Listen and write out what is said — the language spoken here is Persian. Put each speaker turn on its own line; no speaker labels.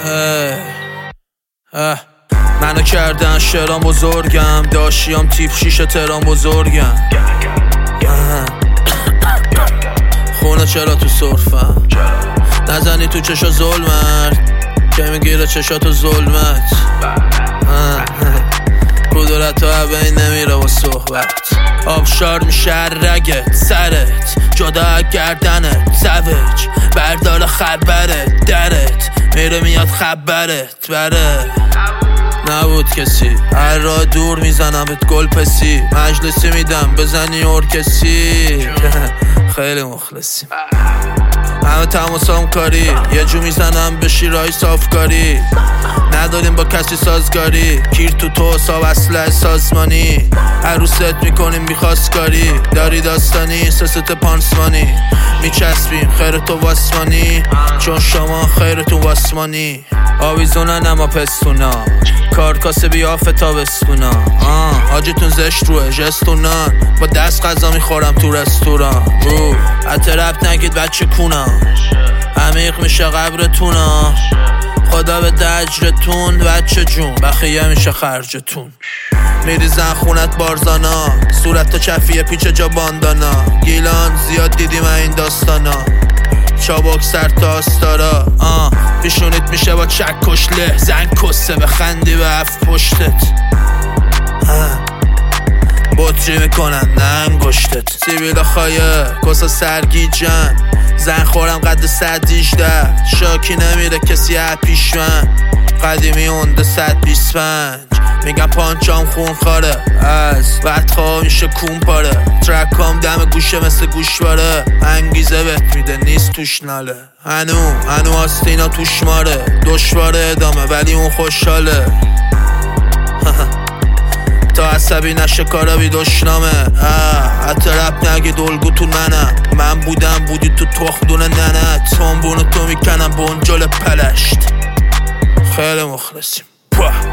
منو کردن شرام بزرگم، داشتیم تیپ شیشه ترام بزرگم. خونه چرا تو صرفم نزنی تو چشا ظلمت که میگیره چشاتو ظلمت. کدورت ها بین نمیره و صحبت. آبشار میشه رگت سرت، جدا گردنت زوج بردار خبرت درت میره میاد خبرت بره. نبود کسی هر را دور میزنم بهت گل پسی، مجلسی میدم بزنی ارکسی. خیلی مخلصیم همه تماسام کاری، یه جو میزنم به شیرهای صافکاری. نداریم با کسی سازگاری، کیر تو حساب اسلحه سازمانی. عروست میکنیم بیخواستگاری، داری داستانی سست پانسمانی. میچسبیم خیرتو واسمانی چون شما خیرتون واسمانی. آویزونن اما پستونا کار کاسبی آفه تا بسکونا. حاجتون زشت روه جستونان، با دست غذا میخورم تو رستوران. حتی رب نگید بچه کونا، عمیق میشه قبرتونا. خدا به دجرتون بچه جون، بخیه میشه خرجتون. میریزن خونت بارزانا، صورت تا چفیه پیچ جا باندانا. گیلان زیاد دیدیم این داستانا، چابک سر تا آستارا. پیشونیت میشه با چک کشله، زن کسه به خندی به هفت پشتت. بطری میکنن نه انگشتت. سیبیل خایه کسا سرگیجن، زن خورم قد 118. شاکی نمیره کسی پیش من، قدیمی اونده 125. میگم پانچام خون خاره، از بدخواه میشه کون پاره. ترکام دم گوشه مثل گوشواره، انگیزه بهت میده نیست توش ناله. هنو آستینا توش ماره، دشواره ادامه ولی اون خوشحاله. تا عصبی نشه کارا بی دشنامه. حتی رب نگید الگوتون من بودم بودی تو تخمدون ننت. تنبونو تو میکنم بنجل پلشت. خیلی مخلصیم.